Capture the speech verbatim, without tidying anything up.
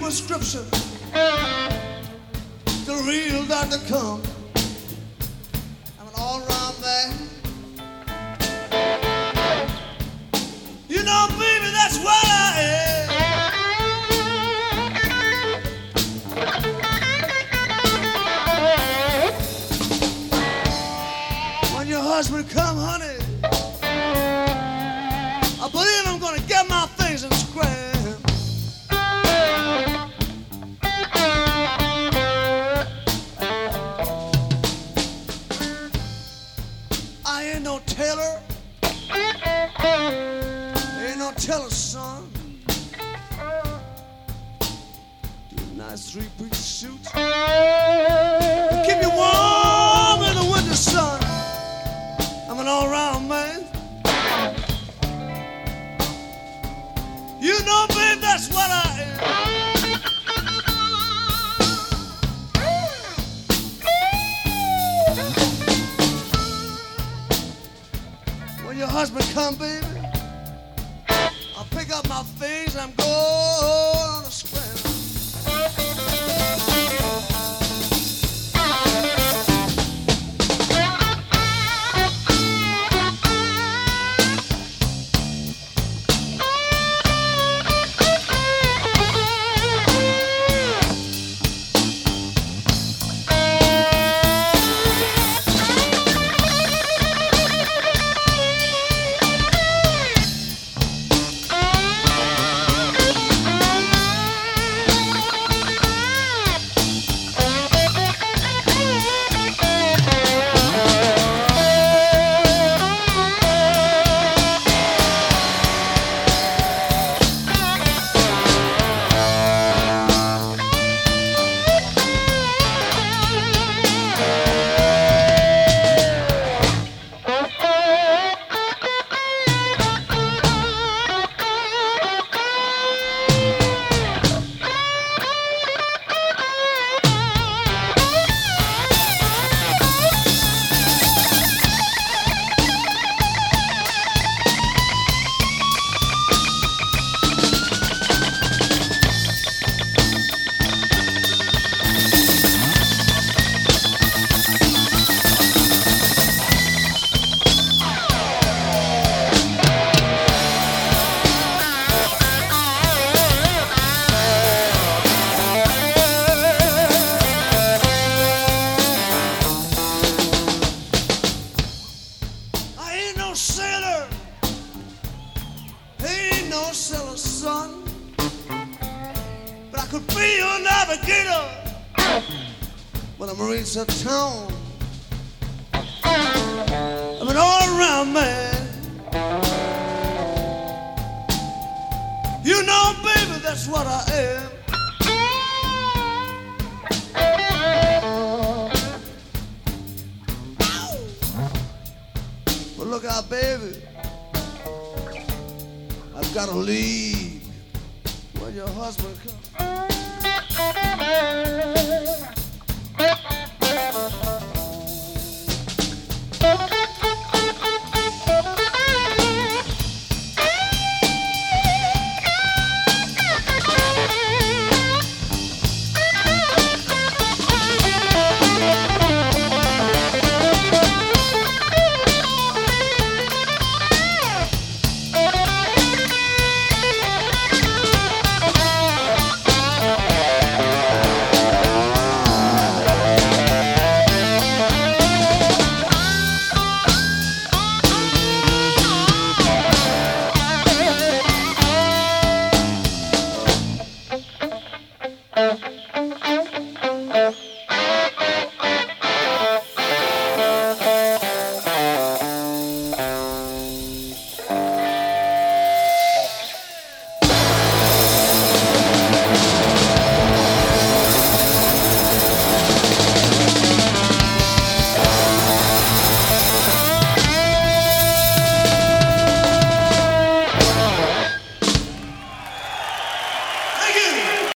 prescription. The real doctor come. I'm an all-round man. You know, baby, that's what I am. When your husband come, honey, I believe I'm gonna get my things and scram. I ain't no tailor, ain't no tailor's son. Do a nice three-piece suit, keep you warm in the winter sun. I'm an all-round man. You know, babe, that's what I am. When your husband come, baby, I'll pick up my things and I'm going on a scramble. Sailor, ain't no sailor's son, but I could be your navigator when I'm reach a town. I'm an all-around man. You know, baby, that's what I am. But look out, baby, I've got to leave when your husband comes.